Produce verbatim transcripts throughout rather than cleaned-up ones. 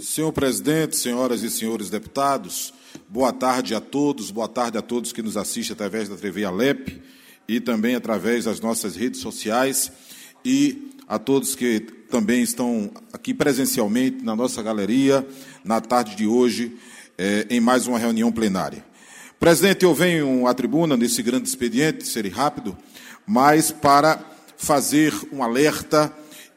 Senhor presidente, senhoras e senhores deputados, boa tarde a todos, boa tarde a todos que nos assistem através da T V Alep e também através das nossas redes sociais e a todos que também estão aqui presencialmente na nossa galeria na tarde de hoje, eh, em mais uma reunião plenária. Presidente, eu venho à tribuna nesse grande expediente, serei rápido, mas para fazer um alerta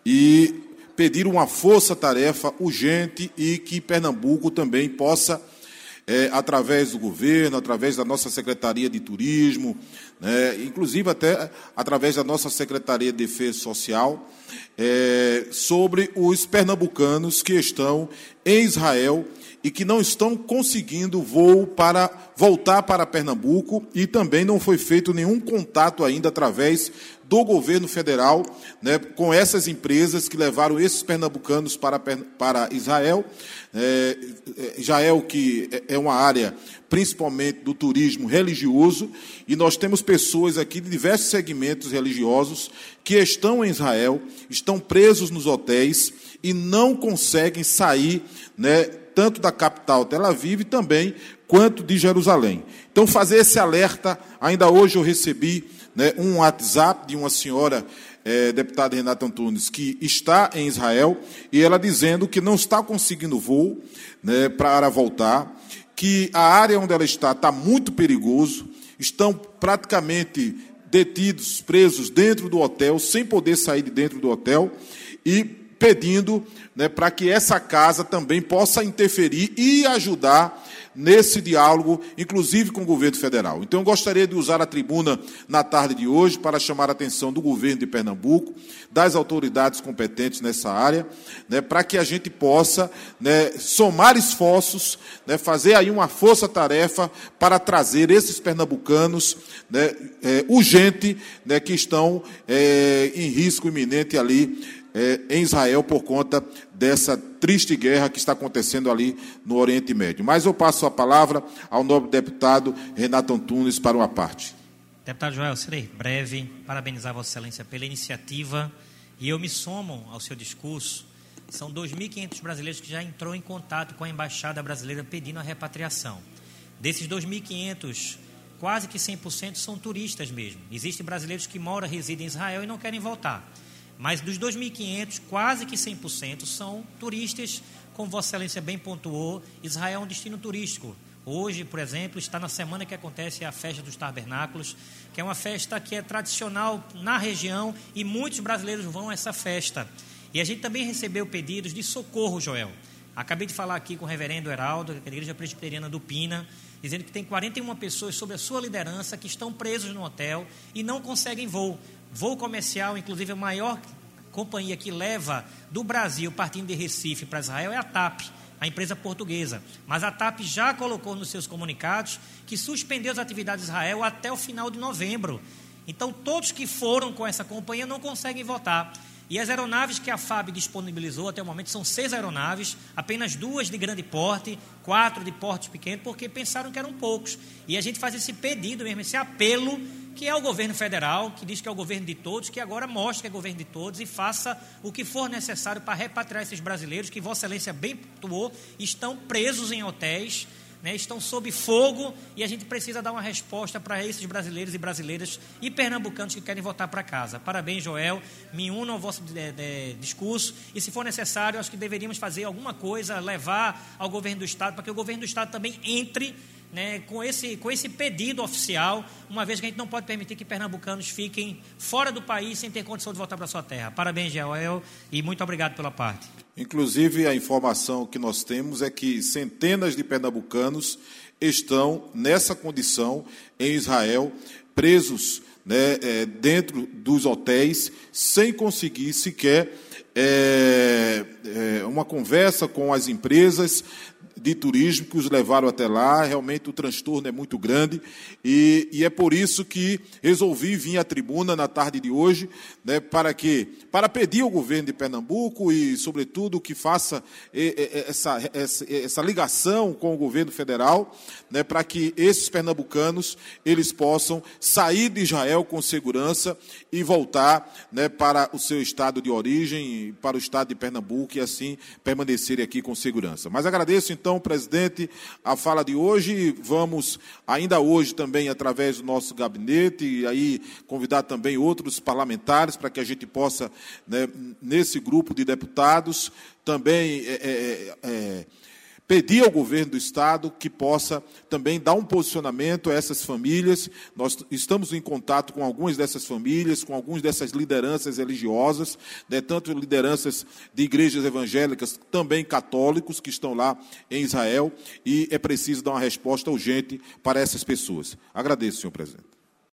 e pedir uma força-tarefa urgente e que Pernambuco também possa, é, através do governo, através da nossa Secretaria de Turismo, né, inclusive até através da nossa Secretaria de Defesa Social, é, sobre os pernambucanos que estão em Israel e que não estão conseguindo voo para voltar para Pernambuco e também não foi feito nenhum contato ainda através do governo federal, né, com essas empresas que levaram esses pernambucanos para, para Israel. É, Israel, que é uma área principalmente do turismo religioso, e nós temos pessoas aqui de diversos segmentos religiosos que estão em Israel, estão presos nos hotéis e não conseguem sair, né, tanto da capital Tel Aviv também, quanto de Jerusalém. Então, fazer esse alerta, ainda hoje eu recebi, né, um WhatsApp de uma senhora, é, deputada Renata Antunes, que está em Israel, e ela dizendo que não está conseguindo voo, né, para voltar, que a área onde ela está está muito perigoso, estão praticamente detidos, presos dentro do hotel, sem poder sair de dentro do hotel, e pedindo, né, para que essa casa também possa interferir e ajudar nesse diálogo, inclusive com o governo federal. Então, eu gostaria de usar a tribuna na tarde de hoje para chamar a atenção do governo de Pernambuco, das autoridades competentes nessa área, né, para que a gente possa, né, somar esforços, né, fazer aí uma força-tarefa para trazer esses pernambucanos, né, é, urgente, né, que estão é, em risco iminente ali, É, em Israel, por conta dessa triste guerra que está acontecendo ali no Oriente Médio. Mas eu passo a palavra ao nobre deputado Renato Antunes para uma parte. Deputado Joel, serei breve, parabenizar Vossa Excelência pela iniciativa, e eu me somo ao seu discurso. São dois mil e quinhentos brasileiros que já entrou em contato com a Embaixada Brasileira pedindo a repatriação. Desses dois mil e quinhentos, quase que cem por cento são turistas mesmo. Existem brasileiros que moram, residem em Israel e não querem voltar. Mas dos dois mil e quinhentos, quase que cem por cento são turistas, como Vossa Excelência bem pontuou. Israel é um destino turístico. Hoje, por exemplo, está na semana que acontece a Festa dos Tabernáculos, que é uma festa que é tradicional na região e muitos brasileiros vão a essa festa. E a gente também recebeu pedidos de socorro, Joel. Acabei de falar aqui com o reverendo Heraldo, da Igreja Presbiteriana do Pina, dizendo que tem quarenta e uma pessoas sob a sua liderança que estão presos no hotel e não conseguem voo. Voo comercial, inclusive a maior companhia que leva do Brasil, partindo de Recife para Israel, é a TAP, a empresa portuguesa. Mas a TAP já colocou nos seus comunicados que suspendeu as atividades de Israel até o final de novembro. Então, todos que foram com essa companhia não conseguem voltar. E as aeronaves que a F A B disponibilizou até o momento são seis aeronaves, apenas duas de grande porte, quatro de porte pequeno, porque pensaram que eram poucos. E a gente faz esse pedido mesmo, esse apelo, que é o governo federal, que diz que é o governo de todos, que agora mostre que é o governo de todos e faça o que for necessário para repatriar esses brasileiros que Vossa Excelência bem pontuou, estão presos em hotéis, né, estão sob fogo, e a gente precisa dar uma resposta para esses brasileiros e brasileiras e pernambucanos que querem voltar para casa. Parabéns, Joel, me uno ao vosso de, de, discurso, e se for necessário, acho que deveríamos fazer alguma coisa, levar ao governo do Estado, para que o governo do Estado também entre, né, com, esse, com esse pedido oficial, uma vez que a gente não pode permitir que pernambucanos fiquem fora do país sem ter condição de voltar para a sua terra. Parabéns, Joel, e muito obrigado pela parte. Inclusive, a informação que nós temos é que centenas de pernambucanos estão nessa condição em Israel, presos, né, é, dentro dos hotéis, sem conseguir sequer é, é, uma conversa com as empresas, de turismo que os levaram até lá. Realmente o transtorno é muito grande e, e é por isso que resolvi vir à tribuna na tarde de hoje, né, para que, para pedir ao governo de Pernambuco e, sobretudo, que faça essa, essa, essa ligação com o governo federal, né, para que esses pernambucanos eles possam sair de Israel com segurança e voltar, né, para o seu estado de origem, para o estado de Pernambuco e assim permanecerem aqui com segurança. Mas agradeço, então, presidente, a fala de hoje. Vamos, ainda hoje, também, através do nosso gabinete, e aí convidar também outros parlamentares para que a gente possa, né, nesse grupo de deputados, também é, é, é, pedir ao governo do Estado que possa também dar um posicionamento a essas famílias. Nós estamos em contato com algumas dessas famílias, com algumas dessas lideranças religiosas, né, tanto lideranças de igrejas evangélicas, também católicos, que estão lá em Israel, e é preciso dar uma resposta urgente para essas pessoas. Agradeço, senhor presidente.